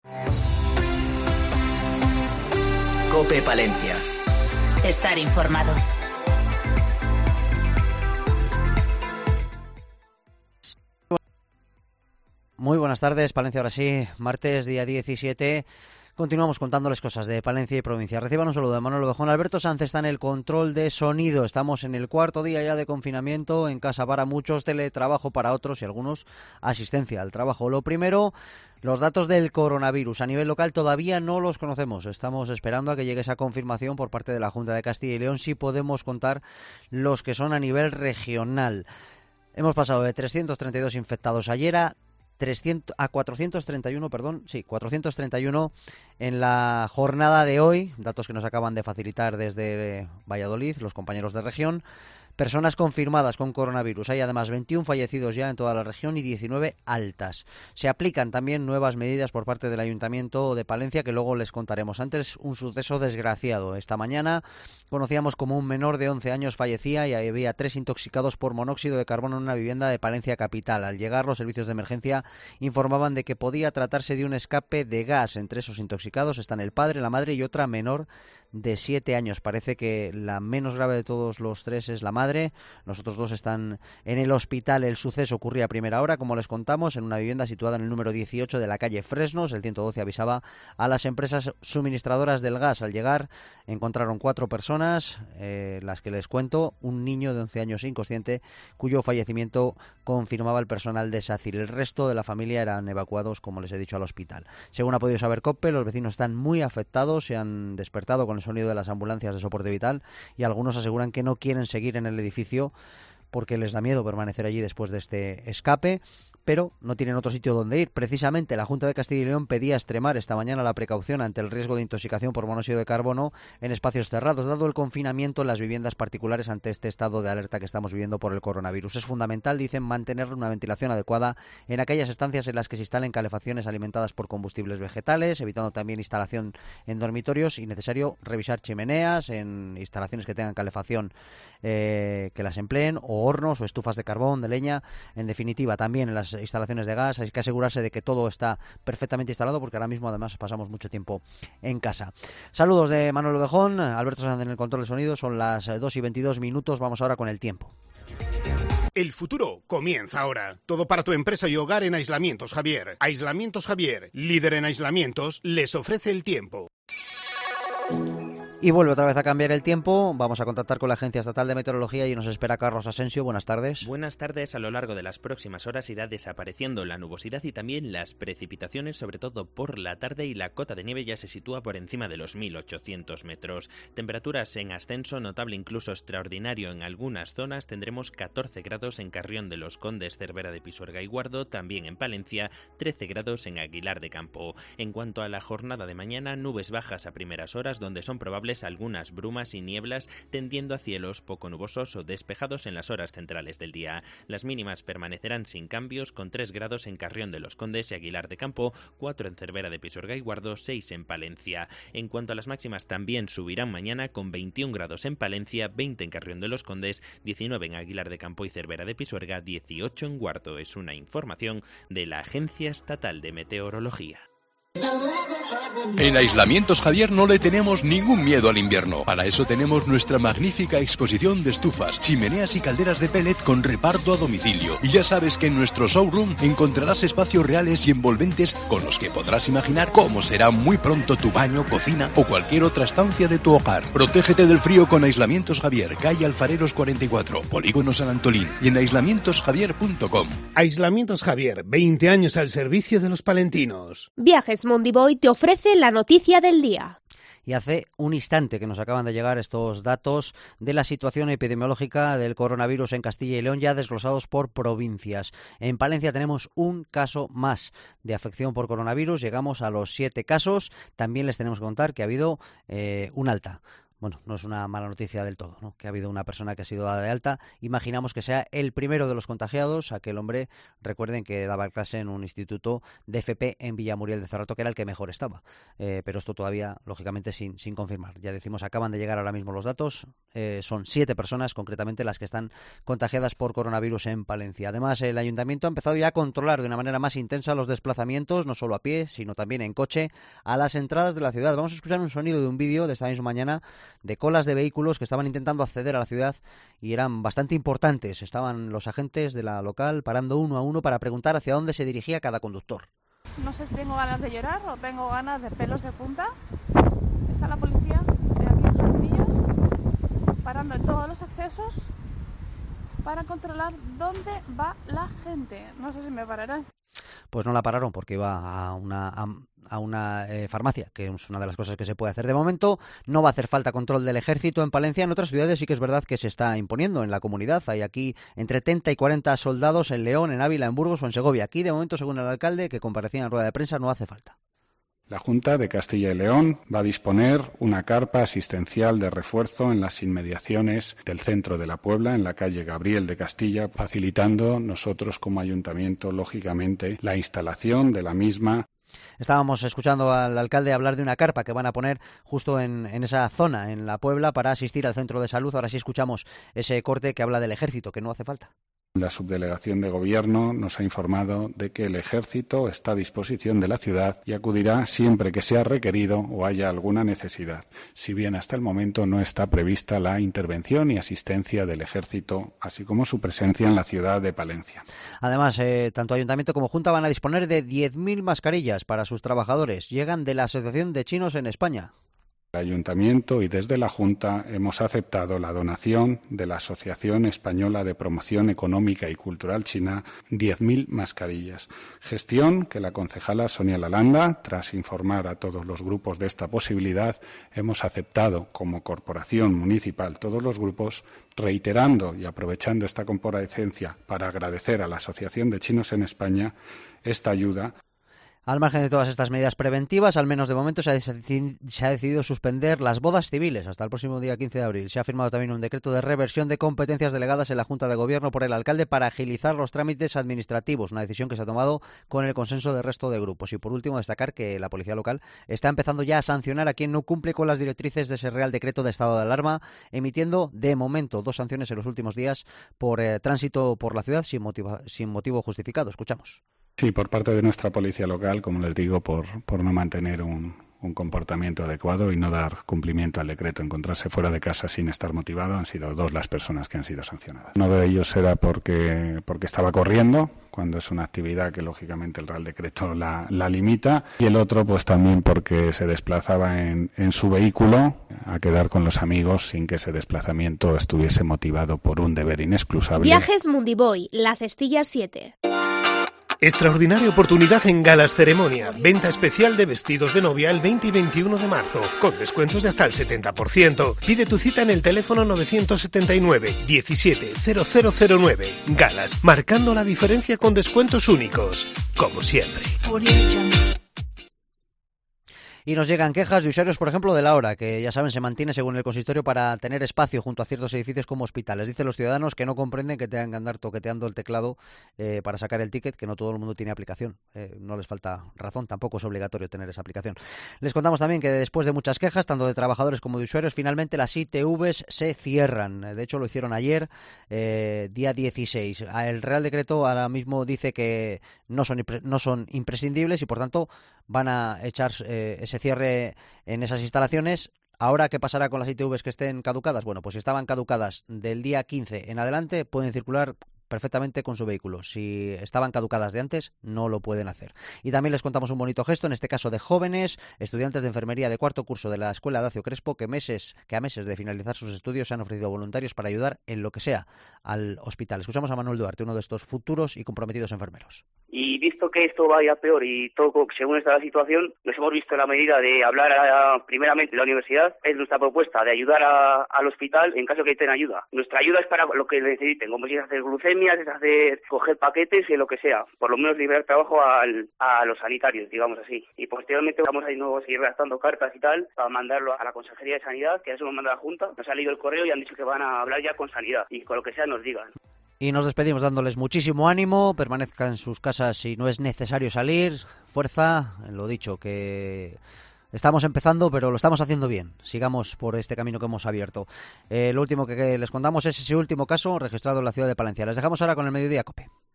COPE Palencia. Estar informado. Muy buenas tardes, Palencia, ahora sí, martes, día 17. Continuamos contándoles cosas de Palencia y provincia. Reciban un saludo de Manuel Ovejón. Alberto Sanz está en el control de sonido. Estamos en el cuarto día ya de confinamiento, en casa para muchos, teletrabajo para otros y algunos asistencia al trabajo. Lo primero, los datos del coronavirus. A nivel local todavía no los conocemos. Estamos esperando a que llegue esa confirmación por parte de la Junta de Castilla y León. Sí podemos contar los que son a nivel regional. Hemos pasado de 332 infectados ayer a 431, 431 en la jornada de hoy, datos que nos acaban de facilitar desde Valladolid los compañeros de región. Personas confirmadas con coronavirus. Hay además 21 fallecidos ya en toda la región y 19 altas. Se aplican también nuevas medidas por parte del Ayuntamiento de Palencia que luego les contaremos. Antes, un suceso desgraciado. Esta mañana conocíamos como un menor de 11 años fallecía y había 3 intoxicados por monóxido de carbono en una vivienda de Palencia capital. Al llegar, los servicios de emergencia informaban de que podía tratarse de un escape de gas. Entre esos intoxicados están el padre, la madre y otra menor de 7 años. Parece que la menos grave de todos los 3 es la madre. Los otros 2 están en el hospital. El suceso ocurría a primera hora, como les contamos, en una vivienda situada en el número 18 de la calle Fresnos. El 112 avisaba a las empresas suministradoras del gas. Al llegar encontraron 4 personas, las que les cuento, un niño de 11 años inconsciente, cuyo fallecimiento confirmaba el personal de SACIR. El resto de la familia eran evacuados, como les he dicho, al hospital. Según ha podido saber COPE, los vecinos están muy afectados, se han despertado con el sonido de las ambulancias de soporte vital y algunos aseguran que no quieren seguir en el edificio porque les da miedo permanecer allí después de este escape, pero no tienen otro sitio donde ir. Precisamente la Junta de Castilla y León pedía extremar esta mañana la precaución ante el riesgo de intoxicación por monóxido de carbono en espacios cerrados, dado el confinamiento en las viviendas particulares ante este estado de alerta que estamos viviendo por el coronavirus. Es fundamental, dicen, mantener una ventilación adecuada en aquellas estancias en las que se instalen calefacciones alimentadas por combustibles vegetales, evitando también instalación en dormitorios y necesario revisar chimeneas en instalaciones que tengan calefacción que las empleen, o hornos o estufas de carbón, de leña. En definitiva, también en las instalaciones de gas hay que asegurarse de que todo está perfectamente instalado, porque ahora mismo además pasamos mucho tiempo en casa. Saludos de Manuel Ovejón, Alberto Sanz en el control de sonido. Son las 2:22. Vamos ahora con el tiempo. El futuro comienza ahora. Todo para tu empresa y hogar en Aislamientos Javier. Aislamientos Javier, líder en aislamientos, les ofrece el tiempo. Y vuelve otra vez a cambiar el tiempo. Vamos a contactar con la Agencia Estatal de Meteorología y nos espera Carlos Asensio. Buenas tardes. Buenas tardes. A lo largo de las próximas horas irá desapareciendo la nubosidad y también las precipitaciones, sobre todo por la tarde, y la cota de nieve ya se sitúa por encima de los 1.800 metros. Temperaturas en ascenso, notable incluso extraordinario en algunas zonas. Tendremos 14 grados en Carrión de los Condes, Cervera de Pisuerga y Guardo, también en Palencia, 13 grados en Aguilar de Campo. En cuanto a la jornada de mañana, nubes bajas a primeras horas, donde son probables algunas brumas y nieblas, tendiendo a cielos poco nubosos o despejados en las horas centrales del día. Las mínimas permanecerán sin cambios, con 3 grados en Carrión de los Condes y Aguilar de Campo, 4 en Cervera de Pisuerga y Guardo, 6 en Palencia. En cuanto a las máximas, también subirán mañana, con 21 grados en Palencia, 20 en Carrión de los Condes, 19 en Aguilar de Campo y Cervera de Pisuerga, 18 en Guardo. Es una información de la Agencia Estatal de Meteorología. En Aislamientos Javier no le tenemos ningún miedo al invierno. Para eso tenemos nuestra magnífica exposición de estufas, chimeneas y calderas de pellet con reparto a domicilio. Y ya sabes que en nuestro showroom encontrarás espacios reales y envolventes con los que podrás imaginar cómo será muy pronto tu baño, cocina o cualquier otra estancia de tu hogar. Protégete del frío con Aislamientos Javier, calle Alfareros 44, Polígono San Antolín, y en aislamientosjavier.com. Aislamientos Javier, 20 años al servicio de los palentinos. Viajes Mondiboy te ofrece la noticia del día. Y hace un instante que nos acaban de llegar estos datos de la situación epidemiológica del coronavirus en Castilla y León, ya desglosados por provincias. En Palencia tenemos un caso más de afección por coronavirus, llegamos a los 7 casos. También les tenemos que contar que ha habido un alta. Bueno, no es una mala noticia del todo, ¿no? Que ha habido una persona que ha sido dada de alta. Imaginamos que sea el primero de los contagiados. Aquel hombre, recuerden que daba clase en un instituto de FP en Villamuriel de Cerrato, que era el que mejor estaba. Pero esto todavía, lógicamente, sin confirmar. Ya decimos, acaban de llegar ahora mismo los datos. Son 7 personas, concretamente, las que están contagiadas por coronavirus en Palencia. Además, el ayuntamiento ha empezado ya a controlar de una manera más intensa los desplazamientos, no solo a pie, sino también en coche, a las entradas de la ciudad. Vamos a escuchar un sonido de un vídeo de esta misma mañana de colas de vehículos que estaban intentando acceder a la ciudad y eran bastante importantes. Estaban los agentes de la local parando uno a uno para preguntar hacia dónde se dirigía cada conductor. No sé si tengo ganas de llorar o tengo ganas de pelos de punta. Está la policía de aquí en Jardinillos parando en todos los accesos para controlar dónde va la gente. No sé si me pararán. Pues no la pararon porque iba a una farmacia, que es una de las cosas que se puede hacer de momento. No va a hacer falta control del ejército en Palencia. En otras ciudades sí que es verdad que se está imponiendo en la comunidad. Hay aquí entre 30 y 40 soldados en León, en Ávila, en Burgos o en Segovia. Aquí, de momento, según el alcalde, que comparecía en rueda de prensa, no hace falta. La Junta de Castilla y León va a disponer una carpa asistencial de refuerzo en las inmediaciones del centro de la Puebla, en la calle Gabriel de Castilla, facilitando nosotros como ayuntamiento, lógicamente, la instalación de la misma. Estábamos escuchando al alcalde hablar de una carpa que van a poner justo en esa zona, en la Puebla, para asistir al centro de salud. Ahora sí escuchamos ese corte que habla del ejército, que no hace falta. La subdelegación de gobierno nos ha informado de que el ejército está a disposición de la ciudad y acudirá siempre que sea requerido o haya alguna necesidad, si bien hasta el momento no está prevista la intervención y asistencia del ejército, así como su presencia en la ciudad de Palencia. Además, tanto Ayuntamiento como Junta van a disponer de 10.000 mascarillas para sus trabajadores. Llegan de la Asociación de Chinos en España. El Ayuntamiento y desde la Junta hemos aceptado la donación de la Asociación Española de Promoción Económica y Cultural China, 10.000 mascarillas. Gestión que la concejala Sonia Lalanda, tras informar a todos los grupos de esta posibilidad, hemos aceptado como corporación municipal todos los grupos, reiterando y aprovechando esta comparecencia para agradecer a la Asociación de Chinos en España esta ayuda. Al margen de todas estas medidas preventivas, al menos de momento se ha decidido suspender las bodas civiles hasta el próximo día 15 de abril. Se ha firmado también un decreto de reversión de competencias delegadas en la Junta de Gobierno por el alcalde para agilizar los trámites administrativos, una decisión que se ha tomado con el consenso del resto de grupos. Y por último, destacar que la policía local está empezando ya a sancionar a quien no cumple con las directrices de ese Real Decreto de estado de alarma, emitiendo de momento 2 sanciones en los últimos días por tránsito por la ciudad sin motivo justificado. Escuchamos. Sí, por parte de nuestra policía local, como les digo, por no mantener un comportamiento adecuado y no dar cumplimiento al decreto, encontrarse fuera de casa sin estar motivado, han sido 2 las personas que han sido sancionadas. Uno de ellos era porque estaba corriendo, cuando es una actividad que lógicamente el Real Decreto la limita, y el otro pues también porque se desplazaba en su vehículo a quedar con los amigos sin que ese desplazamiento estuviese motivado por un deber inexcusable. Viajes Mundiboy, La Cestilla 7. Extraordinaria oportunidad en Galas Ceremonia. Venta especial de vestidos de novia el 20 y 21 de marzo, con descuentos de hasta el 70%. Pide tu cita en el teléfono 979 17 0009. Galas, marcando la diferencia con descuentos únicos, como siempre. Y nos llegan quejas de usuarios, por ejemplo, de la hora, que ya saben se mantiene según el consistorio para tener espacio junto a ciertos edificios como hospitales. Dicen los ciudadanos que no comprenden que tengan que andar toqueteando el teclado para sacar el ticket, que no todo el mundo tiene aplicación. No les falta razón, tampoco es obligatorio tener esa aplicación. Les contamos también que después de muchas quejas, tanto de trabajadores como de usuarios, finalmente las ITVs se cierran. De hecho, lo hicieron ayer, día 16. El Real Decreto ahora mismo dice que no son imprescindibles y, por tanto, van a echar ese cierre en esas instalaciones. Ahora, ¿qué pasará con las ITVs que estén caducadas? Bueno, pues si estaban caducadas del día 15 en adelante, pueden circular perfectamente con su vehículo. Si estaban caducadas de antes, no lo pueden hacer. Y también les contamos un bonito gesto, en este caso de jóvenes, estudiantes de enfermería de 4º curso de la Escuela Dacio Crespo, que a meses de finalizar sus estudios se han ofrecido voluntarios para ayudar en lo que sea al hospital. Escuchamos a Manuel Duarte, uno de estos futuros y comprometidos enfermeros. Y Y visto que esto vaya peor y todo según está la situación, nos hemos visto en la medida de hablar primeramente a la universidad. Es nuestra propuesta de ayudar al hospital en caso que necesiten ayuda. Nuestra ayuda es para lo que necesiten, como si es hacer glucemias, es coger paquetes y lo que sea. Por lo menos liberar trabajo a los sanitarios, digamos así. Y posteriormente vamos a seguir redactando cartas y tal para mandarlo a la Consejería de Sanidad, que eso nos manda la Junta. Nos ha leído el correo y han dicho que van a hablar ya con Sanidad y con lo que sea nos digan. Y nos despedimos dándoles muchísimo ánimo, permanezcan en sus casas si no es necesario salir, fuerza, lo dicho, que estamos empezando pero lo estamos haciendo bien, sigamos por este camino que hemos abierto. Lo último que les contamos es ese último caso registrado en la ciudad de Palencia. Les dejamos ahora con el Mediodía COPE.